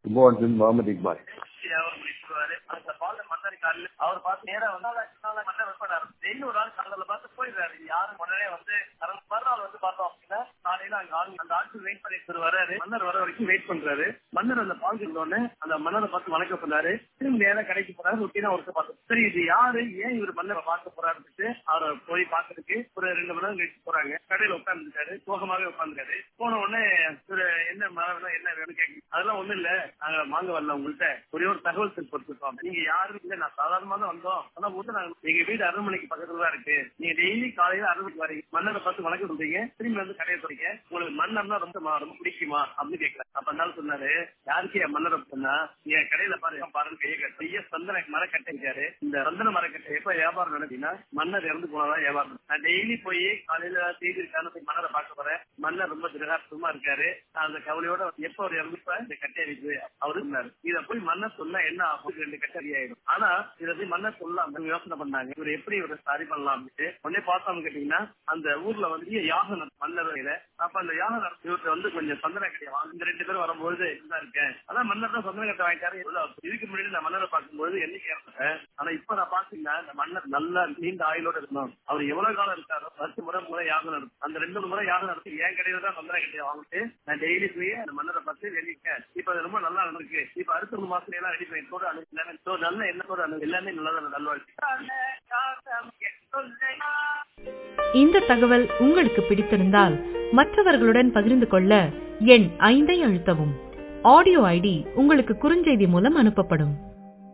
கும்பகோணம் முகமது இக்பால். அந்த பால் மன்னர் காலையில் அவர் பார்த்து நேரம் வந்து இன்னொரு நாள் கடல பார்த்து போயிடுறாரு. யாரும் உடனே வந்து மறுநாள் வந்து பார்த்தோம் அப்படின்னா காலையில அந்த ஆட்கள் வெயிட் பண்ணிட்டு வர்றாரு. மன்னர் வர வரைக்கும் வெயிட் பண்றாரு. மன்னர் அந்த பால் இருந்தோடனே அந்த மன்னரை பார்த்து வணக்கம் பண்ணாரு. திரும்பி நேரம் கடைக்கு போறாரு. ரொட்டீனா ஒருத்தர் பார்த்து சரி இது யாரு ஏன் இவர் மன்னரை பார்க்க போறாருன்னு அவரை போய் பார்க்கறதுக்கு ஒரு 2 மணி நேரம் கழிச்சு போறாங்க. கடையில உட்காந்துருக்காரு. சோகமாவே உட்காந்துருக்காரு. போன உடனே என்ன என்ன வேணும் கேட்கு. அதெல்லாம் ஒண்ணும் இல்ல, நாங்க வாங்க வரல, உங்கள்கிட்ட ஒரே ஒரு தகவல் கொடுத்துருக்கோம். நீங்க யாரும் இல்ல, நான் சாதாரணமா தான் வந்தோம். ஆனா எங்க வீடு அரண்மனைக்கு பக்கத்துல தான் இருக்கு. நீங்க டெய்லி காலையில அரண்மனைக்கு வரீங்க, மன்னரை பார்த்து வணக்கம் சொல்றீங்க, திரும்பி வந்து கடையை சொல்றீங்க, உங்களுக்கு மன்னர்னா ரொம்ப பிடிக்குமா அப்படின்னு கேட்கலாம். அப்ப அதனால சொன்னாரு, யாருக்கு என் மன்னரை சொன்னா என் கடையில பாருன்னு கையை கட்ட சந்தன மரக்கட்டை இருக்காரு. இந்த சந்தன மரக்கட்டை எப்ப வியாபாரம் நடந்தீங்கன்னா மன்னர் இறந்து போனாதான் வியாபாரம். நான் டெய்லி போய் காலையில செய்தி இருக்கான்னு போய் மன்னரை பார்க்க போறேன். மன்னர் ரொம்ப திரகாரமா இருக்காரு. அந்த கவலையோட எப்ப அவர் இறந்துப்ப இந்த கட்டை இருக்கு அவரு சொன்னாரு. இத போய் மன்னர் சொன்னா என்ன ஆகும், 2 கட்டை ஆயிடும். ஆனா இதை போய் மன்னர் சொல்லலாம் யோசனை பண்ணாங்க. இவர் எப்படி இவரை சரி பண்ணலாம் அப்படின்ட்டு உடனே பார்த்தோம்னு கேட்டீங்கன்னா அந்த ஊர்ல வந்து யாகம் மன்னர் வகையில. அப்ப அந்த யாகம் இவர்கிட்ட வந்து கொஞ்சம் சந்தன கட்டையை வாங்க. இந்த 2 பேரும் வரும்போது இதா இருக்கேன். அதான் மன்னர் தான் சந்தன கட்டை வாங்கிட்டாரு. இதுக்கு முன்னாடி நான் மன்னரை பார்க்கும்போது என்னைக்கு இறந்துட்டேன். ஆனா இப்ப நான் பாத்தீங்கன்னா இந்த மன்னர் நல்லா நீண்ட ஆயுளோட இருக்கணும். அவர் எவ்வளவு காலம் இருக்காரோ 10 முறை யாகம் நடக்கும். அந்த 2 முறை யாகம் நடத்தி என் கடையில தான் சந்தன கட்டையை வாங்கிட்டு நான் டெய்லி போய் அந்த மன்னரை பார்த்து வெளியிட்டேன். இப்ப அது ரொம்ப நல்லா இருக்கு. இப்ப அடுத்த 3 மாசத்துல எல்லாம் ரெடி பண்ணிட்டு நல்ல எண்ணத்தோட எல்லாமே நல்லா நல்வாழ்ச்சி. இந்த தகவல் உங்களுக்கு பிடித்திருந்தால் மற்றவர்களுடன் பகிர்ந்து கொள்ள எண் 5 அழுத்தவும். ஆடியோ ஐடி உங்களுக்கு குறுஞ்செய்தி மூலம் அனுப்பப்படும்.